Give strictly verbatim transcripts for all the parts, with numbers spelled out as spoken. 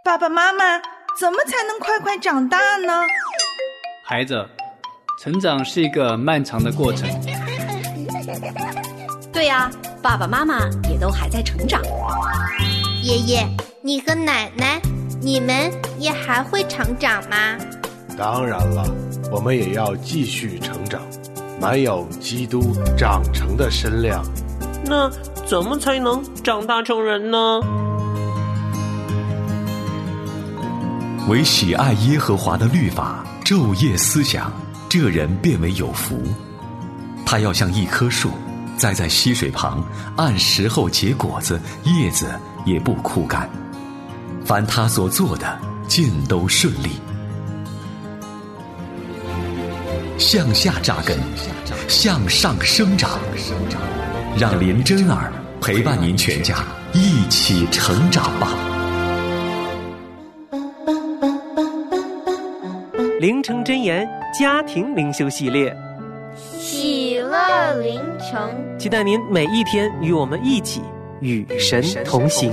爸爸妈妈，怎么才能快快长大呢？ 孩子，成长是一个漫长的过程。 对呀，爸爸妈妈也都还在成长。 爷爷，你和奶奶，你们也还会成长吗？ 当然了，我们也要继续成长，满有基督长成的身量。 那怎么才能长大成人呢？ 唯喜爱耶和华的律法，昼夜思想，这人便为有福。他要像一棵树，栽在溪水旁，按时候结果子，叶子也不枯干。凡他所做的，尽都顺利。向下扎根，向上生长，让林真儿陪伴您全家一起成长吧。 灵城真言家庭灵修系列， 喜乐灵城， 期待您每一天与我们一起与神同行。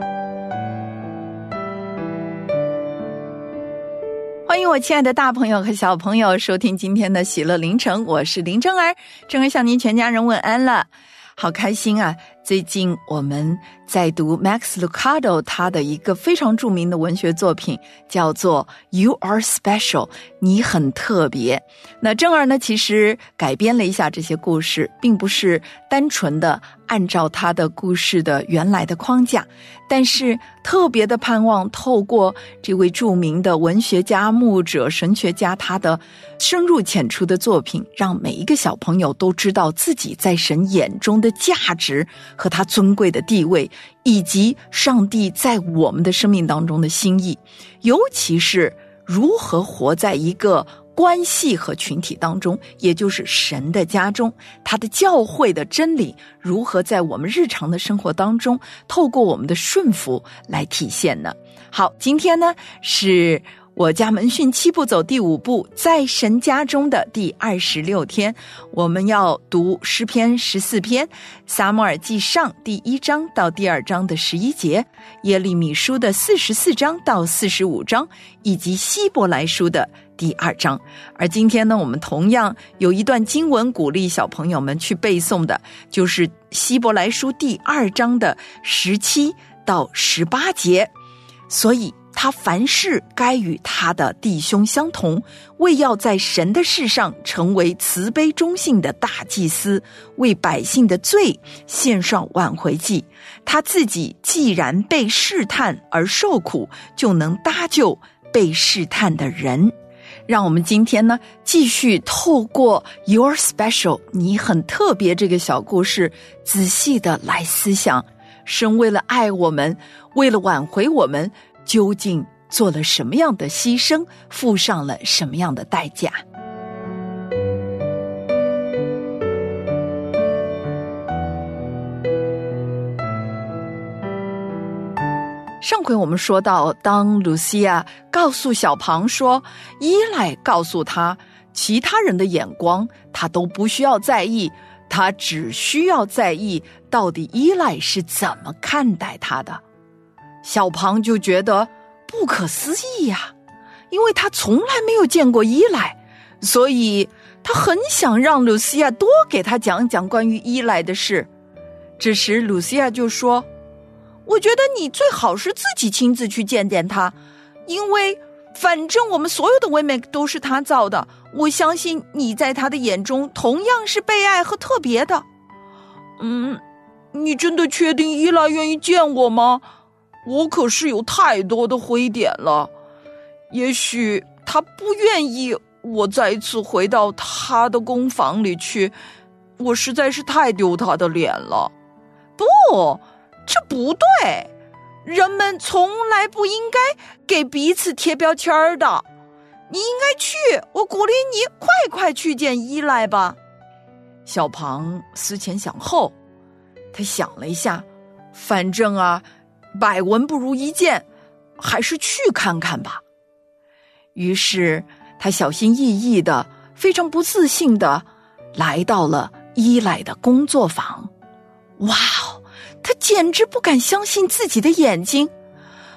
欢迎我亲爱的大朋友和小朋友收听今天的喜乐灵城，我是林真儿，真儿向您全家人问安了，好开心啊！最近我们在读 Max Lucado 他的一个非常著名的文学作品，叫做 You Are Special， 你很特别。那真儿呢，其实改编了一下这些故事，并不是单纯的按照他的故事的原来的框架，但是特别的盼望透过这位著名的文学家、牧者、神学家他的深入浅出的作品，让每一个小朋友都知道自己在神眼中的价值和他尊贵的地位，以及上帝在我们的生命当中的心意，尤其是如何活在一个关系和群体当中，也就是神的家中，他的教会的真理如何在我们日常的生活当中透过我们的顺服来体现呢？好，今天呢是我家门训七步走第五步，在神家中的第二十六天，我们要读诗篇十四篇，撒母耳记上第一章到第二章的十一节，耶利米书的四十四章到四十五章，以及希伯来书的第二章。而今天呢，我们同样有一段经文鼓励小朋友们去背诵的，就是希伯来书第二章的十七到十八节。所以他凡事该与他的弟兄相同，为要在神的事上成为慈悲忠信的大祭司，为百姓的罪献上挽回祭。他自己既然被试探而受苦，就能搭救被试探的人。让我们今天呢，继续透过 You're Special， 你很特别这个小故事，仔细的来思想，神为了爱我们，为了挽回我们，究竟做了什么样的牺牲，付上了什么样的代价。上回我们说到，当露西亚告诉小庞说，伊莱告诉他其他人的眼光他都不需要在意，他只需要在意到底伊莱是怎么看待他的。小庞就觉得不可思议呀、啊，因为他从来没有见过伊莱，所以他很想让露西亚多给他讲讲关于伊莱的事。这时露西亚就说，我觉得你最好是自己亲自去见见他，因为反正我们所有的妹妹都是他造的，我相信你在他的眼中同样是被爱和特别的。嗯，你真的确定伊莱愿意见我吗？我可是有太多的灰点了，也许他不愿意我再一次回到他的工坊里去，我实在是太丢他的脸了。不，这不对，人们从来不应该给彼此贴标签的。你应该去，我鼓励你快快去见伊莱吧。小庞思前想后，他想了一下，反正啊，百闻不如一见，还是去看看吧。于是他小心翼翼的，非常不自信的来到了伊莱的工作坊。哇哦，他简直不敢相信自己的眼睛。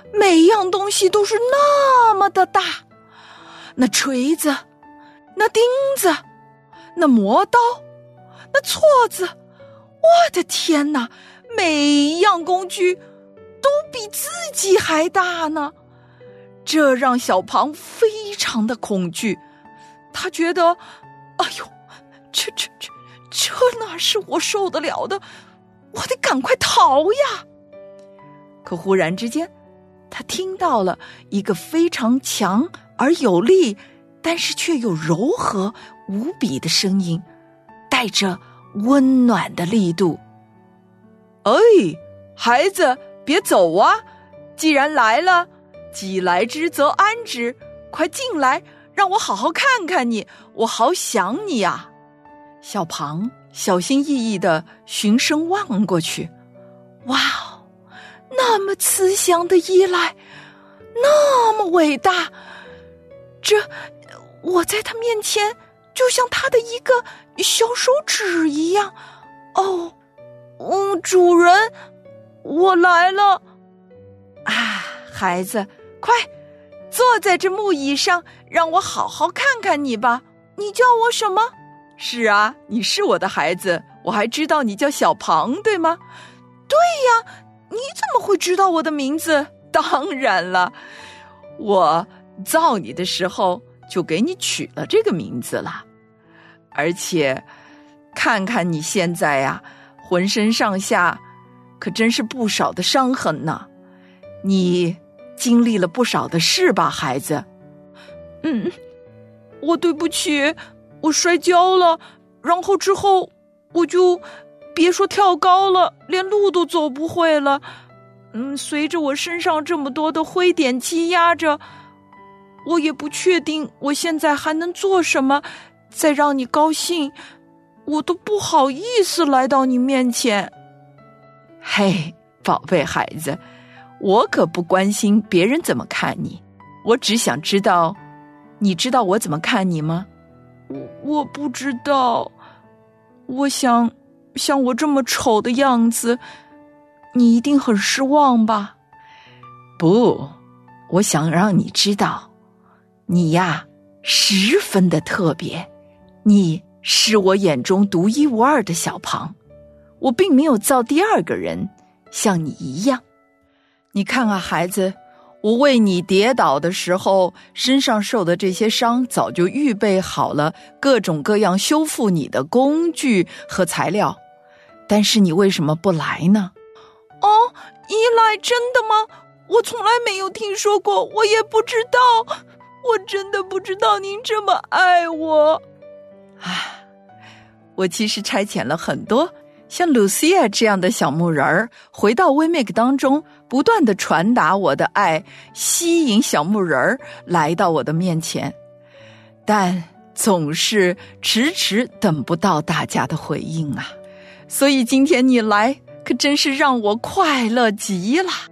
每一样东西都是那么的大，那锤子，那钉子，那磨刀，那锉子，我的天哪，每一样工具都比自己还大呢。这让小庞非常的恐惧，他觉得，哎呦，这这这这哪是我受得了的，我得赶快逃呀。可忽然之间，他听到了一个非常强而有力，但是却又柔和无比的声音，带着温暖的力度。哎，孩子，别走啊！既然来了，既来之则安之，快进来，让我好好看看你，我好想你啊！小庞小心翼翼地循声望过去，哇哦，那么慈祥的依赖，那么伟大，这我在他面前就像他的一个小手指一样。哦，嗯，主人，我来了。啊，孩子，快坐在这木椅上，让我好好看看你吧。你叫我什么？是啊，你是我的孩子，我还知道你叫小庞，对吗？对呀，你怎么会知道我的名字？当然了，我造你的时候就给你取了这个名字了。而且看看你现在呀、啊，浑身上下可真是不少的伤痕呢。你经历了不少的事吧，孩子？嗯，我对不起，我摔跤了，然后之后我就别说跳高了，连路都走不会了。嗯，随着我身上这么多的灰点积压着，我也不确定我现在还能做什么，再让你高兴，我都不好意思来到你面前。嘿，宝贝孩子，我可不关心别人怎么看你，我只想知道，你知道我怎么看你吗？我我不知道，我想，像我这么丑的样子，你一定很失望吧？不，我想让你知道，你呀，十分的特别，你是我眼中独一无二的小庞，我并没有造第二个人像你一样。你看啊，孩子，我为你跌倒的时候，身上受的这些伤早就预备好了各种各样修复你的工具和材料，但是你为什么不来呢？哦，依赖真的吗？我从来没有听说过，我也不知道，我真的不知道您这么爱我。啊，我其实差遣了很多像 Lucia 这样的小木人儿回到 WeMake 当中，不断地传达我的爱，吸引小木人儿来到我的面前，但总是迟迟等不到大家的回应啊！所以今天你来，可真是让我快乐极了。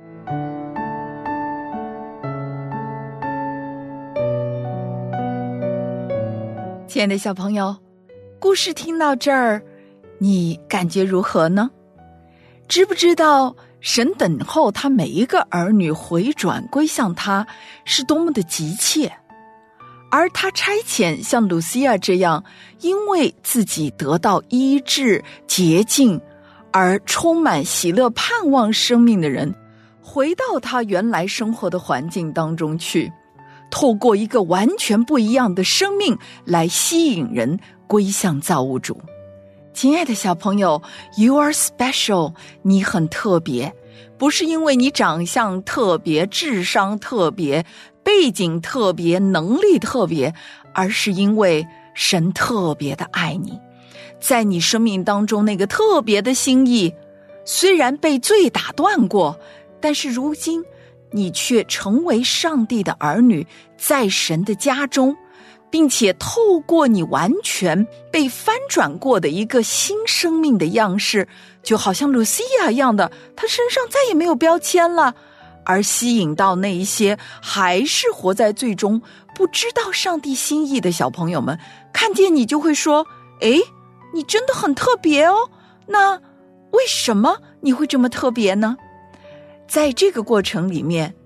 亲爱的小朋友，故事听到这儿，你感觉如何呢？知不知道神等候他每一个儿女回转归向他是多么的急切，而他差遣像 Lucia 这样因为自己得到医治洁净而充满喜乐盼望生命的人回到他原来生活的环境当中去，透过一个完全不一样的生命来吸引人归向造物主。亲爱的小朋友， You are special， 你很特别，不是因为你长相特别，智商特别，背景特别，能力特别，而是因为神特别的爱你，在你生命当中那个特别的心意，虽然被罪打断过，但是如今你却成为上帝的儿女，在神的家中，并且透过你完全被翻转过的一个新生命的样式，就好像 Lucia 一样的，她身上再也没有标签了，而吸引到那一些还是活在最终不知道上帝心意的小朋友们，看见你就会说，诶，你真的很特别哦，那为什么你会这么特别呢？在这个过程里面，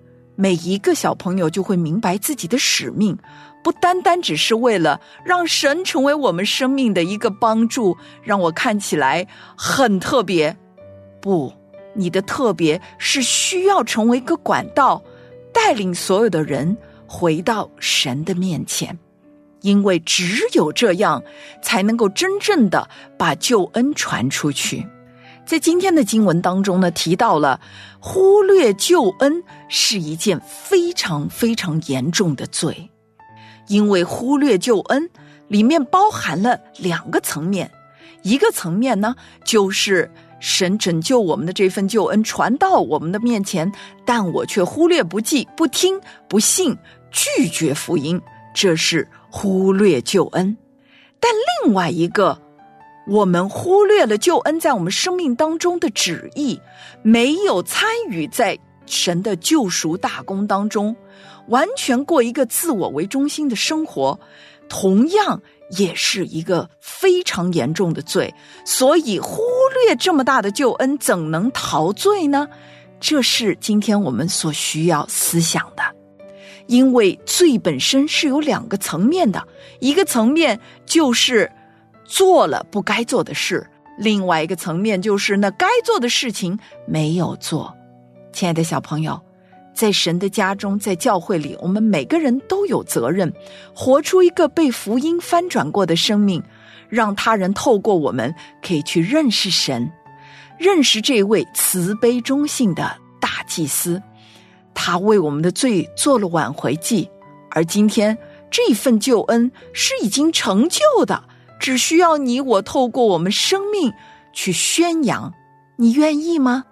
每一个小朋友就会明白自己的使命，不单单只是为了让神成为我们生命的一个帮助，让我看起来很特别。不，你的特别是需要成为一个管道，带领所有的人回到神的面前。因为只有这样，才能够真正的把救恩传出去。在今天的经文当中呢，提到了忽略救恩是一件非常非常严重的罪。因为忽略救恩里面包含了两个层面，一个层面呢，就是神拯救我们的这份救恩传到我们的面前，但我却忽略不计，不听，不信，拒绝福音，这是忽略救恩。但另外一个，我们忽略了救恩在我们生命当中的旨意，没有参与在神的救赎大功当中，完全过一个自我为中心的生活，同样也是一个非常严重的罪。所以忽略这么大的救恩，怎能逃罪呢？这是今天我们所需要思想的。因为罪本身是有两个层面的，一个层面就是做了不该做的事，另外一个层面就是那该做的事情没有做。亲爱的小朋友，在神的家中，在教会里，我们每个人都有责任活出一个被福音翻转过的生命，让他人透过我们可以去认识神，认识这位慈悲忠信的大祭司。他为我们的罪做了挽回祭，而今天这份救恩是已经成就的，只需要你我透过我们生命去宣扬。你愿意吗？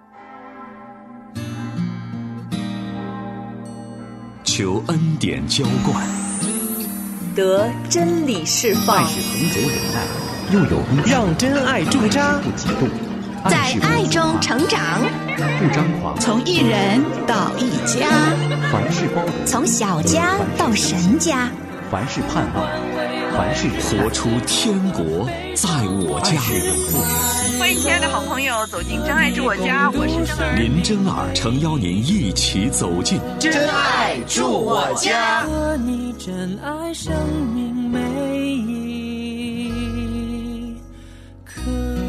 求恩典浇灌， 得真理释放， 爱是恒久忍耐，又有恩慈， 让真爱驻扎， 不激动， 在爱中成长， 不张狂， 从一人到一家， 凡事包容， 从小家到神家， 凡事盼望，凡事活出天国在我家。 欢迎亲爱的好朋友走进真爱住我家，我是真儿。 林真儿诚邀您一起走进真爱住我家。 和你真爱生命每一刻。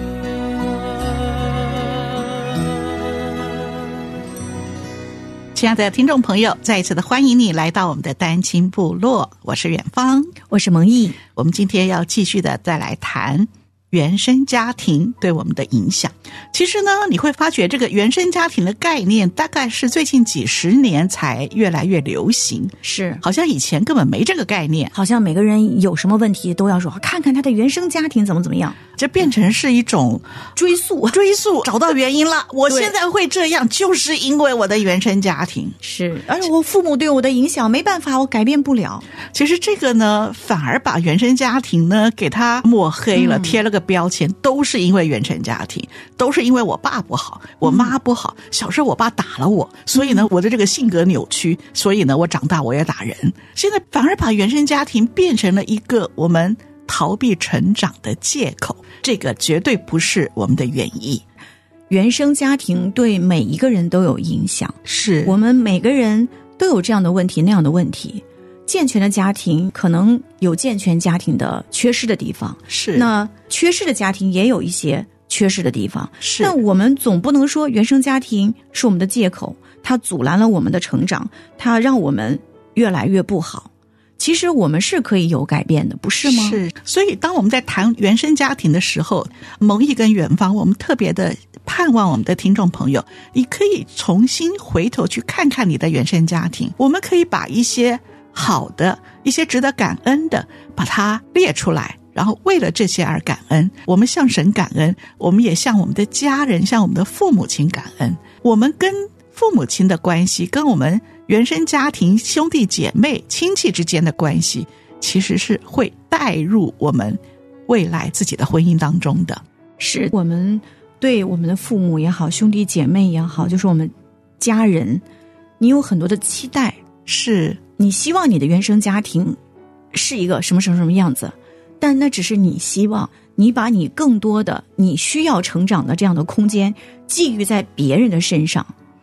亲爱的听众朋友，再一次的欢迎你来到我们的单亲部落，我是远方， 我是蒙毅。 我们今天要继续的再来谈原生家庭对我们的影响。其实呢，你会发觉这个原生家庭的概念大概是最近几十年才越来越流行， 是好像以前根本没这个概念， 好像每个人有什么问题都要说看看他的原生家庭怎么怎么样， 这变成是一种追溯追溯找到原因了。我现在会这样就是因为我的原生家庭， 是而且我父母对我的影响没办法，我改变不了。 其实这个呢，反而把原生家庭呢给它抹黑了，嗯、贴了个标签，都是因为原生家庭，都是因为我爸不好，我妈不好，嗯、小时候我爸打了我，所以呢我的这个性格扭曲，所以呢我长大我也打人。现在反而把原生家庭变成了一个我们逃避成长的借口，这个绝对不是我们的原意。 原生家庭对每一个人都有影响， 是我们每个人都有这样的问题那样的问题。健全的家庭可能有健全家庭的缺失的地方， 是那缺失的家庭也有一些缺失的地方， 是那我们总不能说原生家庭是我们的借口，它阻拦了我们的成长，它让我们越来越不好。其实我们是可以有改变的，不是吗？ 是，所以当我们在谈原生家庭的时候，蒙毅跟远方，我们特别的盼望我们的听众朋友，你可以重新回头去看看你的原生家庭，我们可以把一些好的，一些值得感恩的把它列出来，然后为了这些而感恩。我们向神感恩，我们也向我们的家人，向我们的父母亲感恩。我们跟父母亲的关系，跟我们原生家庭兄弟姐妹亲戚之间的关系，其实是会带入我们未来自己的婚姻当中的。 是我们对我们的父母也好，兄弟姐妹也好，就是我们家人，你有很多的期待， 是你希望你的原生家庭是一个什么什么什么样子，但那只是你希望，你把你更多的你需要成长的这样的空间寄予在别人的身上，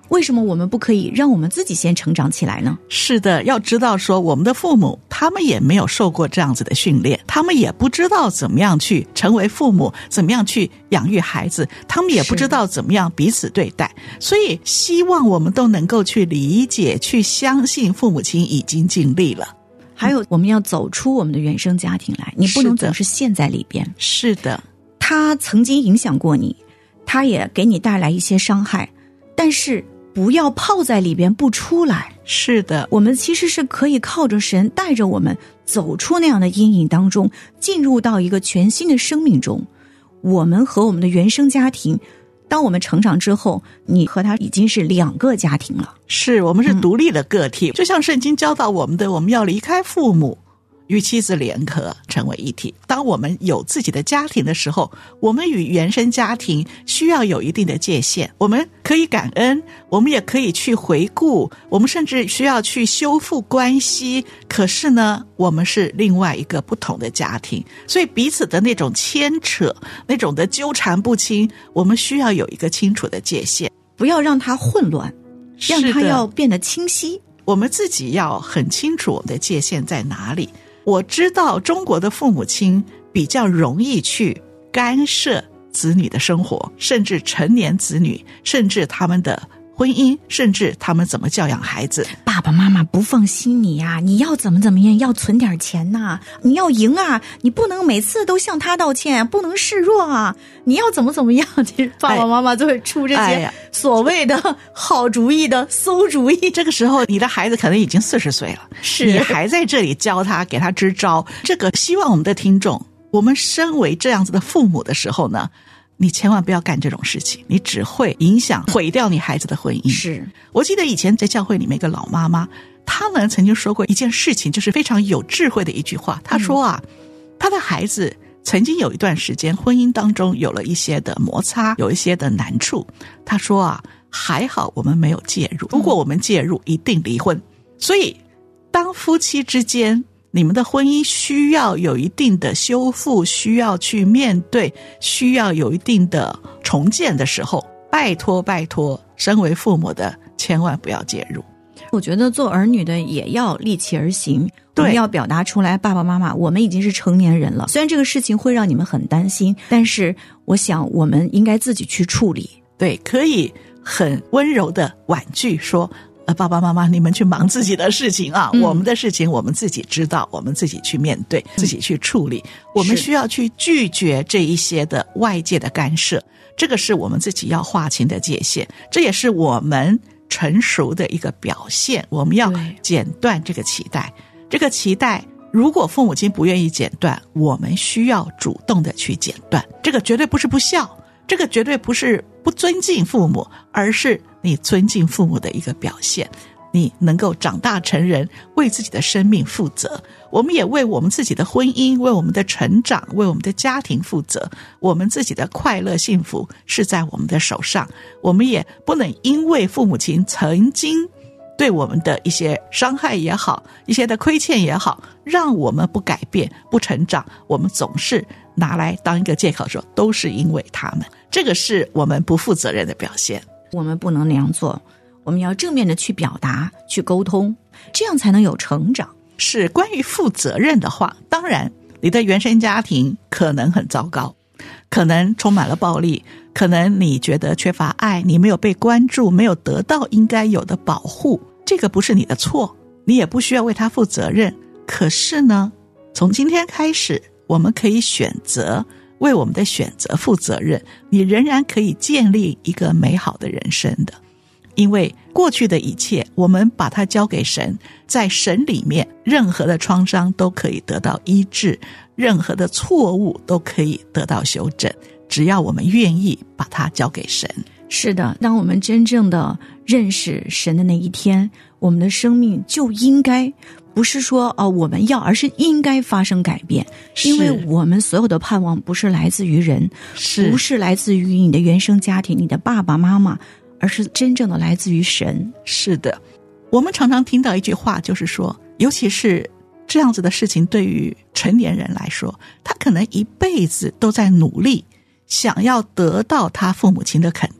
为什么我们不可以让我们自己先成长起来呢？ 是的，要知道说我们的父母他们也没有受过这样子的训练，他们也不知道怎么样去成为父母，怎么样去养育孩子，他们也不知道怎么样彼此对待，所以希望我们都能够去理解，去相信父母亲已经尽力了。 还有我们要走出我们的原生家庭来，你不能总是陷在里边。 是的， 他曾经影响过你，他也给你带来一些伤害，但是不要泡在里边不出来。 是的， 我们其实是可以靠着神带着我们走出那样的阴影当中，进入到一个全新的生命中。我们和我们的原生家庭，当我们成长之后，你和他已经是两个家庭了。 是，我们是独立的个体、嗯、就像圣经教导我们的，我们要离开父母，与妻子联合成为一体。当我们有自己的家庭的时候，我们与原生家庭需要有一定的界限。我们可以感恩，我们也可以去回顾，我们甚至需要去修复关系。可是呢，我们是另外一个不同的家庭，所以彼此的那种牵扯，那种的纠缠不清，我们需要有一个清楚的界限， 不要让它混乱，让它要变得清晰。 我们自己要很清楚我们的界限在哪里。我知道中国的父母亲比较容易去干涉子女的生活，甚至成年子女，甚至他们的婚姻，甚至他们怎么教养孩子。 爸爸妈妈不放心你呀、啊，你要怎么怎么样，要存点钱呐、啊，你要赢啊，你不能每次都向他道歉，不能示弱啊，你要怎么怎么样。其实爸爸妈妈就会出这些所谓的好主意的馊主意。 这个时候你的孩子可能已经四十岁了， 是你还在这里教他，给他支招。这个希望我们的听众，我们身为这样子的父母的时候呢，你千万不要干这种事情，你只会影响毁掉你孩子的婚姻。 是， 我记得以前在教会里面一个老妈妈，她呢曾经说过一件事情，就是非常有智慧的一句话。她说啊，她的孩子曾经有一段时间婚姻当中有了一些的摩擦，有一些的难处。她说啊，还好我们没有介入，如果我们介入一定离婚。所以当夫妻之间你们的婚姻需要有一定的修复，需要去面对，需要有一定的重建的时候，拜托拜托，身为父母的千万不要介入。 我觉得做儿女的也要立其而行，我们要表达出来，爸爸妈妈，我们已经是成年人了，虽然这个事情会让你们很担心，但是我想我们应该自己去处理。 对，可以很温柔的婉拒说，呃，爸爸妈妈，你们去忙自己的事情啊、嗯，我们的事情我们自己知道，我们自己去面对，自己去处理。我们需要去拒绝这一些的外界的干涉，这个是我们自己要划清的界限，这也是我们成熟的一个表现。我们要剪断这个脐带，这个脐带如果父母亲不愿意剪断，我们需要主动的去剪断。这个绝对不是不孝，这个绝对不是不尊敬父母，而是你尊敬父母的一个表现。你能够长大成人，为自己的生命负责，我们也为我们自己的婚姻，为我们的成长，为我们的家庭负责。我们自己的快乐幸福是在我们的手上，我们也不能因为父母亲曾经对我们的一些伤害也好，一些的亏欠也好，让我们不改变不成长，我们总是拿来当一个借口说都是因为他们，这个是我们不负责任的表现。 我们不能那样做，我们要正面的去表达，去沟通，这样才能有成长。 是，关于负责任的话，当然你的原生家庭可能很糟糕，可能充满了暴力，可能你觉得缺乏爱，你没有被关注，没有得到应该有的保护，这个不是你的错，你也不需要为他负责任。可是呢，从今天开始，我们可以选择为我们的选择负责任，你仍然可以建立一个美好的人生的。因为过去的一切我们把它交给神，在神里面任何的创伤都可以得到医治，任何的错误都可以得到修正，只要我们愿意把它交给神。 是的，当我们真正的认识神的那一天，我们的生命就应该不是说哦我们要，而是应该发生改变。因为我们所有的盼望不是来自于人， 是不是来自于你的原生家庭，你的爸爸妈妈，而是真正的来自于神。 是的，我们常常听到一句话，就是说，尤其是这样子的事情对于成年人来说，他可能一辈子都在努力想要得到他父母亲的肯定，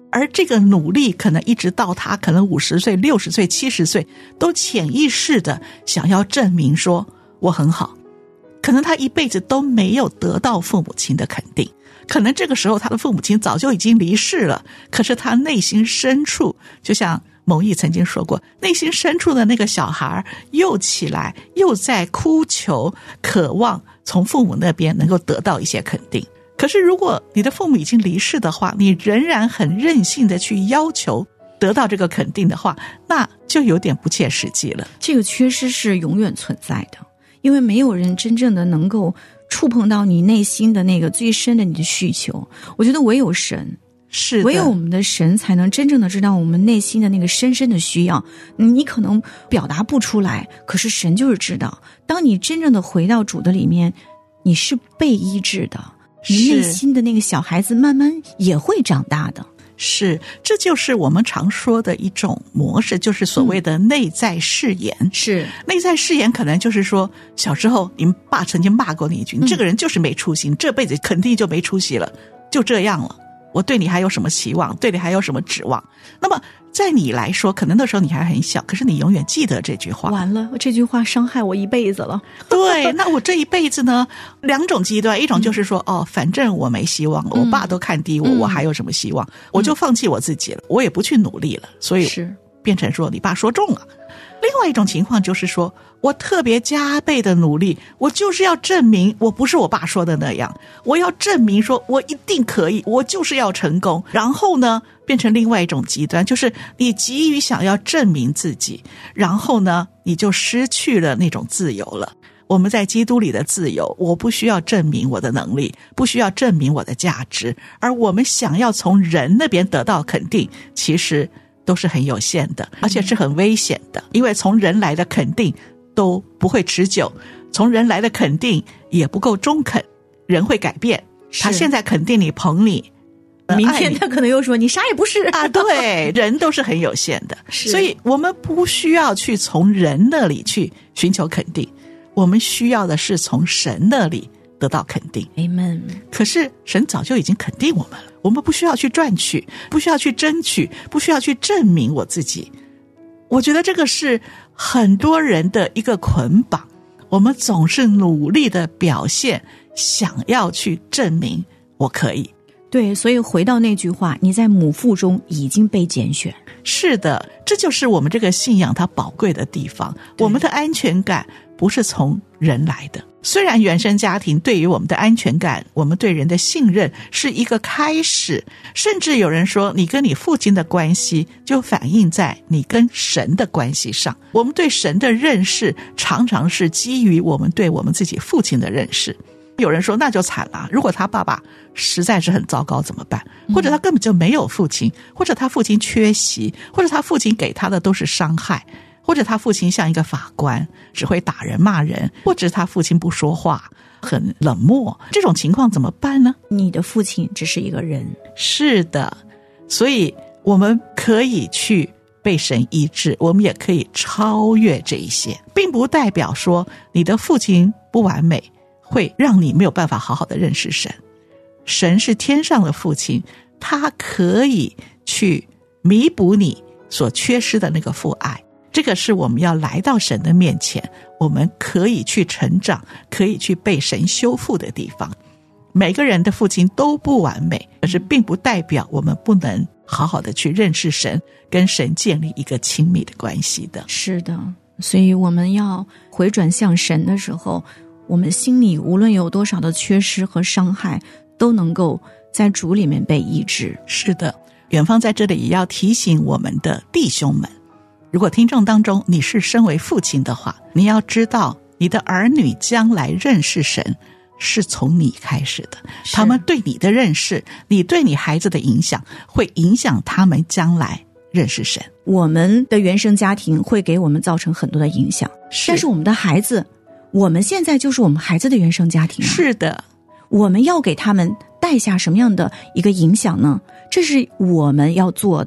而这个努力可能一直到他可能五十岁、六十岁、七十岁，都潜意识的想要证明说我很好。可能他一辈子都没有得到父母亲的肯定，可能这个时候他的父母亲早就已经离世了，可是他内心深处，就像蒙毅曾经说过，内心深处的那个小孩又起来，又在哭求，渴望从父母那边能够得到一些肯定。可是如果你的父母已经离世的话，你仍然很任性的去要求得到这个肯定的话，那就有点不切实际了。 这个缺失是永远存在的，因为没有人真正的能够触碰到你内心的那个最深的你的需求。我觉得唯有神， 是的， 唯有我们的神才能真正的知道我们内心的那个深深的需要。你可能表达不出来，可是神就是知道。当你真正的回到主的里面，你是被医治的，你内心的那个小孩子慢慢也会长大的。 是，这就是我们常说的一种模式，就是所谓的内在誓言。 嗯、是内在誓言可能就是说，小时候你爸曾经骂过你一句，你这个人就是没出息，这辈子肯定就没出息了，就这样了，我对你还有什么期望，对你还有什么指望。那么在你来说，可能那时候你还很小，可是你永远记得这句话。 完了，这句话伤害我一辈子了。 对，那我这一辈子呢，两种极端，一种就是说、嗯、哦，反正我没希望了，我爸都看低我、嗯、我还有什么希望、嗯、我就放弃我自己了，我也不去努力了，所以是变成说你爸说中了。另外一种情况就是说，我特别加倍的努力，我就是要证明我不是我爸说的那样，我要证明说我一定可以，我就是要成功。然后呢，变成另外一种极端，就是你急于想要证明自己，然后呢，你就失去了那种自由了。我们在基督里的自由，我不需要证明我的能力，不需要证明我的价值，而我们想要从人那边得到肯定，其实都是很有限的，而且是很危险的，因为从人来的肯定都不会持久，从人来的肯定也不够中肯，人会改变，他现在肯定你捧你， 明天他可能又说你啥也不是啊。对，人都是很有限的，所以我们不需要去从人那里去寻求肯定，我们需要的是从神那里得到肯定。 Amen。 可是神早就已经肯定我们了，我们不需要去赚取，不需要去争取，不需要去证明我自己。我觉得这个是很多人的一个捆绑，我们总是努力的表现，想要去证明我可以。 对，所以回到那句话，你在母腹中已经被拣选。 是的，这就是我们这个信仰它宝贵的地方。我们的安全感不是从人来的，虽然原生家庭对于我们的安全感，我们对人的信任是一个开始，甚至有人说你跟你父亲的关系就反映在你跟神的关系上。我们对神的认识常常是基于我们对我们自己父亲的认识。有人说那就惨了，如果他爸爸实在是很糟糕怎么办？或者他根本就没有父亲，或者他父亲缺席，或者他父亲给他的都是伤害，或者他父亲像一个法官，只会打人骂人，或者他父亲不说话，很冷漠，这种情况怎么办呢？ 你的父亲只是一个人。 是的，所以我们可以去被神医治，我们也可以超越这一些，并不代表说你的父亲不完美会让你没有办法好好的认识神。神是天上的父亲，他可以去弥补你所缺失的那个父爱。这个是我们要来到神的面前，我们可以去成长，可以去被神修复的地方。每个人的父亲都不完美，可是并不代表我们不能好好的去认识神，跟神建立一个亲密的关系的。 是的，所以我们要回转向神的时候，我们心里无论有多少的缺失和伤害，都能够在主里面被医治。 是的，远方在这里也要提醒我们的弟兄们，如果听众当中你是身为父亲的话，你要知道你的儿女将来认识神是从你开始的，他们对你的认识，你对你孩子的影响，会影响他们将来认识神。 我们的原生家庭会给我们造成很多的影响，但是我们的孩子，我们现在就是我们孩子的原生家庭、啊、 是的， 我们要给他们带下什么样的一个影响呢？这是我们要做的。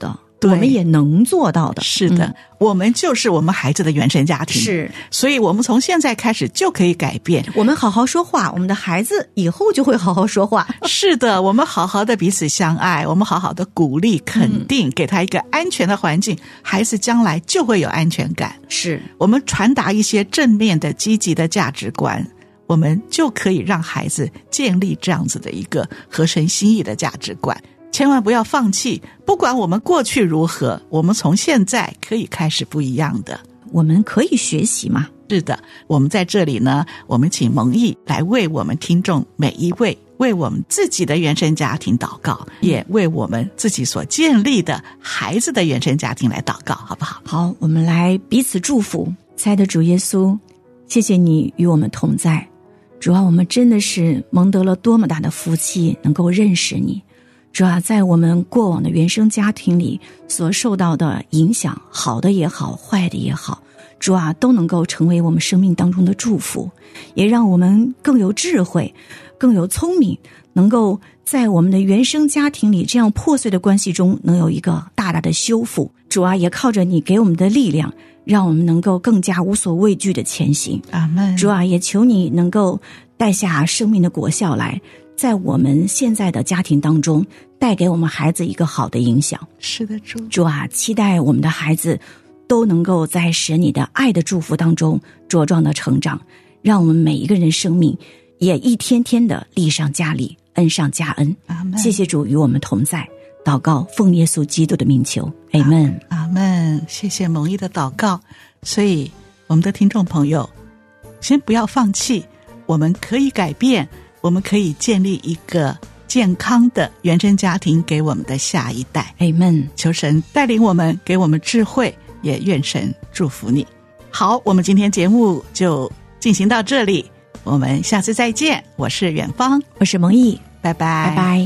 我们也能做到的。 是的、嗯、我们就是我们孩子的原生家庭， 是， 所以我们从现在开始就可以改变。 我们好好说话，我们的孩子以后就会好好说话。 是的，我们好好的彼此相爱，我们好好的鼓励肯定、嗯、给他一个安全的环境，孩子将来就会有安全感。 是， 我们传达一些正面的积极的价值观，我们就可以让孩子建立这样子的一个合神心意的价值观。千万不要放弃，不管我们过去如何，我们从现在可以开始不一样的。 我们可以学习嘛？ 是的，我们在这里呢，我们请蒙毅来为我们听众每一位，为我们自己的原生家庭祷告，也为我们自己所建立的孩子的原生家庭来祷告，好不好？ 好，我们来彼此祝福。亲爱的主耶稣，谢谢你与我们同在。主啊，我们真的是蒙得了多么大的福气，能够认识你。主啊，在我们过往的原生家庭里所受到的影响，好的也好，坏的也好，主啊，都能够成为我们生命当中的祝福，也让我们更有智慧，更有聪明，能够在我们的原生家庭里这样破碎的关系中能有一个大大的修复。主啊，也靠着你给我们的力量，让我们能够更加无所畏惧的前行。 阿们。 主啊，也求你能够带下生命的果效来，在我们现在的家庭当中带给我们孩子一个好的影响。 是的，主。 主啊，期待我们的孩子都能够在使你的爱的祝福当中茁壮的成长，让我们每一个人生命也一天天的力上加力，恩上加恩。 阿们。 谢谢主与我们同在，祷告奉耶稣基督的名求，阿们。 阿们。谢谢蒙毅的祷告。所以我们的听众朋友，先不要放弃，我们可以改变，我们可以建立一个健康的原生家庭给我们的下一代。 阿们。 求神带领我们，给我们智慧，也愿神祝福你。好，我们今天节目就进行到这里，我们下次再见。我是远方， 我是蒙毅， 拜拜， 拜拜。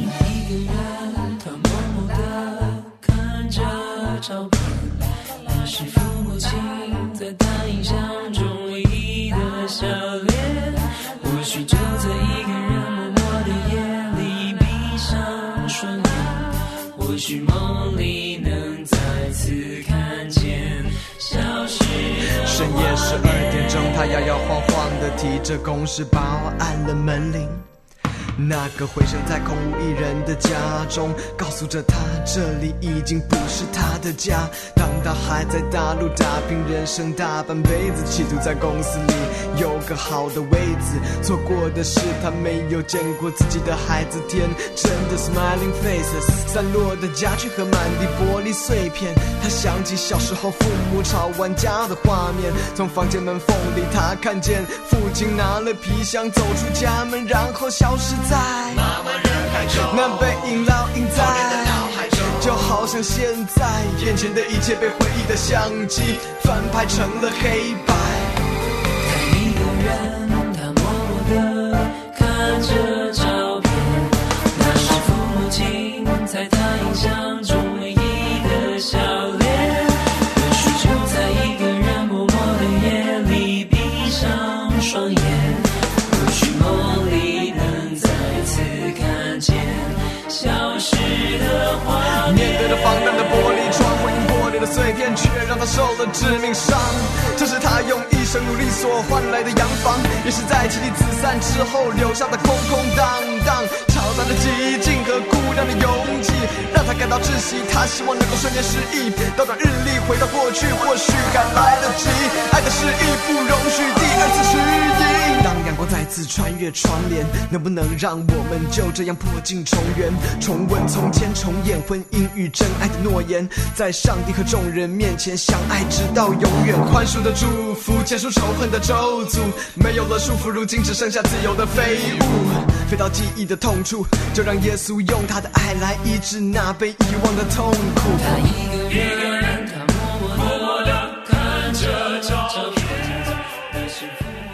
是父母亲在他印象中唯一的笑脸，或许就在一个人默默的夜里闭上双眼，或许梦里能再次看见消失的深夜十二点钟，他摇摇晃晃地提着公事包按了门铃，那个回声在空无一人的家中告诉着他，这里已经不是他的家。当他还在大陆打拼人生大半辈子，企图在公司里有个好的位置，错过的是他没有见过自己的孩子天真的 smiling faces， 散落的家具和满地玻璃碎片。他想起小时候父母吵完架的画面，从房间门缝里他看见父亲拿了皮箱走出家门，然后消失在茫茫人海中， 那背影烙印在脑海中， 就好像现在眼前的一切被回忆的相机翻拍成了黑白。 看一个人，他默默地看着照片，那是父母亲在他印象中唯一的笑脸。或许就在一个人默默的夜里闭上双眼，或许梦里能再次看见消失的画面。 面对着放荡的玻璃窗，回应玻璃的碎片却让他受了致命伤。这是他用一生努力所换来的洋房，也是在妻离子散之后留下的空空荡荡。嘈杂的寂静和孤单的拥挤让他感到窒息，他希望能够瞬间失忆，倒转日历回到过去，或许还来得及。爱的失忆不容许第二次失忆。当阳光再次穿越窗帘，能不能让我们就这样破镜重圆，重温从前，重演婚姻与真爱的诺言，在上帝和众人面前相爱直到永远。宽恕的祝福结束仇恨的咒诅，没有了束缚，如今只剩下自由的飞舞，飞到记忆的痛处，就让耶稣用他的爱来医治那被遗忘的痛苦。 他一个人，他默默地看着照片，那是父母